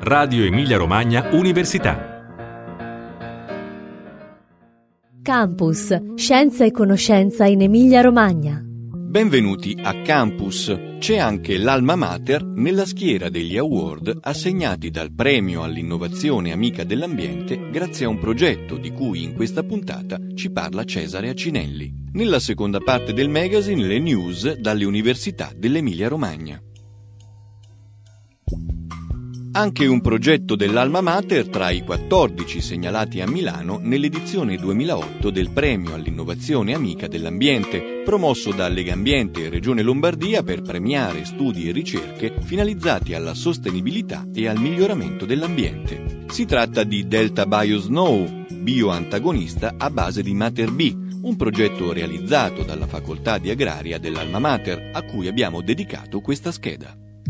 Radio Emilia Romagna Università. Campus, scienza e conoscenza in Emilia Romagna. Benvenuti a Campus. C'è anche l'Alma Mater nella schiera degli award assegnati dal Premio all'Innovazione Amica dell'Ambiente grazie a un progetto di cui in questa puntata ci parla Cesare Acinelli. Nella seconda parte del magazine le news dalle università dell'Emilia Romagna. Anche un progetto dell'Alma Mater tra i 14 segnalati a Milano nell'edizione 2008 del Premio all'Innovazione Amica dell'Ambiente, promosso da Legambiente e Regione Lombardia per premiare studi e ricerche finalizzati alla sostenibilità e al miglioramento dell'ambiente. Si tratta di Delta BioSnow, bioantagonista a base di Mater B, un progetto realizzato dalla Facoltà di Agraria dell'Alma Mater, a cui abbiamo dedicato questa scheda.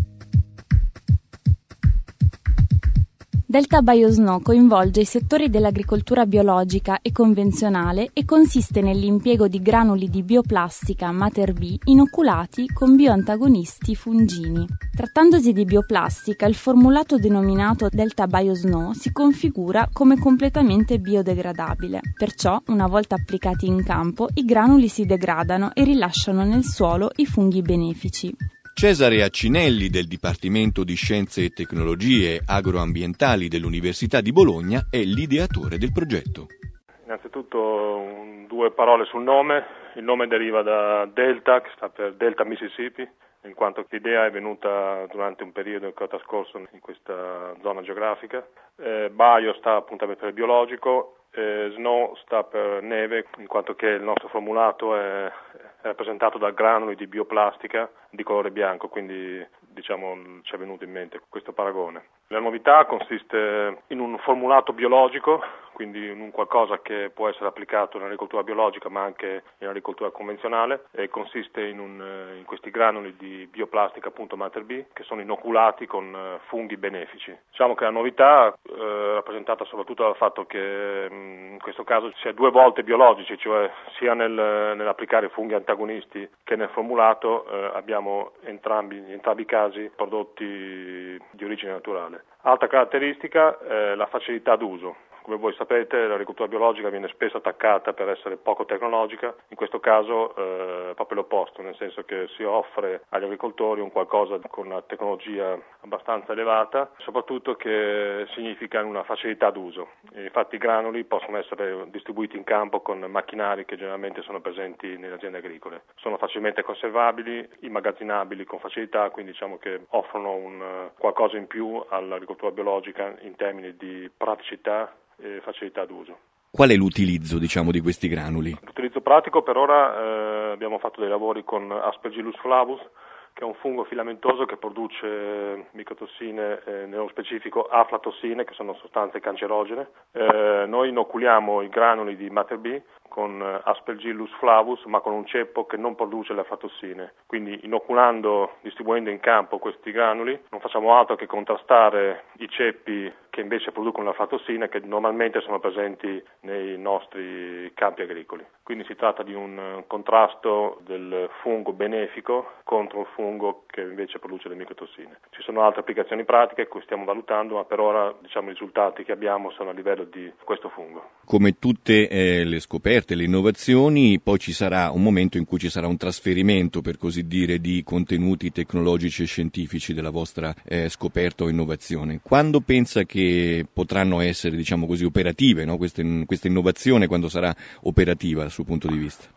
Delta BioSnow coinvolge i settori dell'agricoltura biologica e convenzionale e consiste nell'impiego di granuli di bioplastica Mater B inoculati con bioantagonisti fungini. Trattandosi di bioplastica, il formulato denominato Delta BioSnow si configura come completamente biodegradabile. Perciò, una volta applicati in campo, i granuli si degradano e rilasciano nel suolo i funghi benefici. Cesare Acinelli del Dipartimento di Scienze e Tecnologie Agroambientali dell'Università di Bologna è l'ideatore del progetto. Innanzitutto due parole sul nome. Il nome deriva da Delta, che sta per Delta Mississippi, in quanto l'idea è venuta durante un periodo che ho trascorso in questa zona geografica. Bio sta appunto per biologico, Snow sta per neve, in quanto che il nostro formulato è rappresentato da granuli di bioplastica di colore bianco, quindi ci è venuto in mente questo paragone. La novità consiste in un formulato biologico, quindi in un qualcosa che può essere applicato in agricoltura biologica ma anche in agricoltura convenzionale, e consiste in questi granuli di bioplastica appunto Mater B che sono inoculati con funghi benefici. Diciamo che la novità è rappresentata soprattutto dal fatto che in questo caso si è due volte biologici, cioè sia nell'applicare funghi antagonisti che nel formulato abbiamo in entrambi i casi prodotti di origine naturale. Altra caratteristica è la facilità d'uso. Come voi sapete, l'agricoltura biologica viene spesso attaccata per essere poco tecnologica, in questo caso proprio l'opposto, nel senso che si offre agli agricoltori un qualcosa con una tecnologia abbastanza elevata, soprattutto che significa una facilità d'uso. Infatti i granuli possono essere distribuiti in campo con macchinari che generalmente sono presenti nelle aziende agricole. Sono facilmente conservabili, immagazzinabili con facilità, quindi diciamo che offrono un qualcosa in più all'agricoltura biologica in termini di praticità e facilità d'uso. Qual è l'utilizzo, di questi granuli? L'utilizzo pratico per ora abbiamo fatto dei lavori con Aspergillus flavus, che è un fungo filamentoso che produce micotossine, nello specifico aflatossine, che sono sostanze cancerogene. Noi inoculiamo i granuli di Mater B con Aspergillus flavus, ma con un ceppo che non produce le aflatossine. Quindi distribuendo in campo questi granuli, non facciamo altro che contrastare i ceppi che invece producono le aflatossine, che normalmente sono presenti nei nostri campi agricoli. Quindi si tratta di un contrasto del fungo benefico contro il fungo che invece produce le micotossine. Ci sono altre applicazioni pratiche che stiamo valutando, ma per ora i risultati che abbiamo sono a livello di questo fungo. Come tutte le scoperte, le innovazioni, poi ci sarà un momento in cui ci sarà un trasferimento, per così dire, di contenuti tecnologici e scientifici della vostra scoperta o innovazione. Quando pensa che potranno essere, operative, no? Questa innovazione, quando sarà operativa dal suo punto di vista?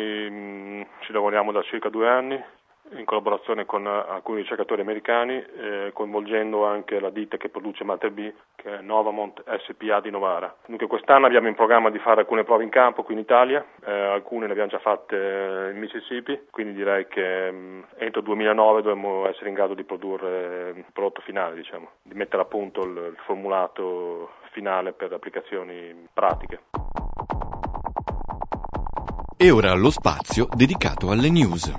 Noi ci lavoriamo da circa 2 anni in collaborazione con alcuni ricercatori americani, coinvolgendo anche la ditta che produce Mater B, che è Novamont SPA di Novara. Dunque quest'anno abbiamo in programma di fare alcune prove in campo qui in Italia, alcune le abbiamo già fatte in Mississippi, quindi direi che entro 2009 dovremmo essere in grado di produrre il prodotto finale, di mettere a punto il formulato finale per applicazioni pratiche. E ora lo spazio dedicato alle news.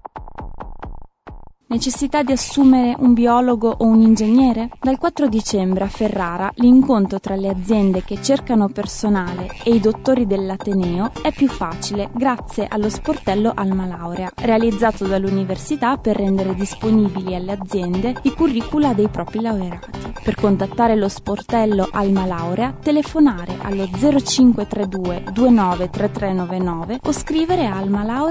Necessità di assumere un biologo o un ingegnere? Dal 4 dicembre a Ferrara l'incontro tra le aziende che cercano personale e i dottori dell'Ateneo è più facile grazie allo sportello Alma Laurea, realizzato dall'università per rendere disponibili alle aziende i curricula dei propri laureati. Per contattare lo sportello Alma Laurea, telefonare allo 0532 293399 o scrivere a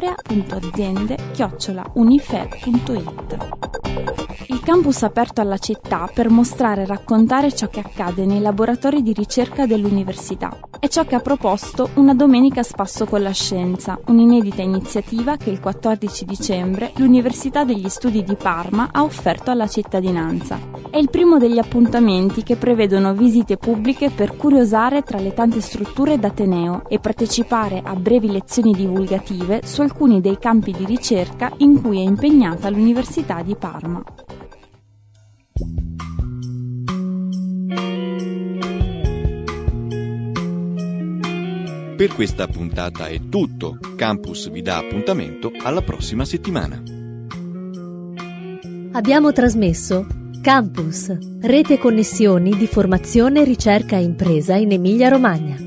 almalaurea.aziende@unife.it. Il campus aperto alla città per mostrare e raccontare ciò che accade nei laboratori di ricerca dell'università. È ciò che ha proposto una domenica a spasso con la scienza, un'inedita iniziativa che il 14 dicembre l'Università degli Studi di Parma ha offerto alla cittadinanza. È il primo degli appuntamenti che prevedono visite pubbliche per curiosare tra le tante strutture d'Ateneo e partecipare a brevi lezioni divulgative su alcuni dei campi di ricerca in cui è impegnata l'Università di Parma. Per questa puntata è tutto. Campus vi dà appuntamento alla prossima settimana. Abbiamo trasmesso Campus, rete connessioni di formazione, ricerca e impresa in Emilia-Romagna.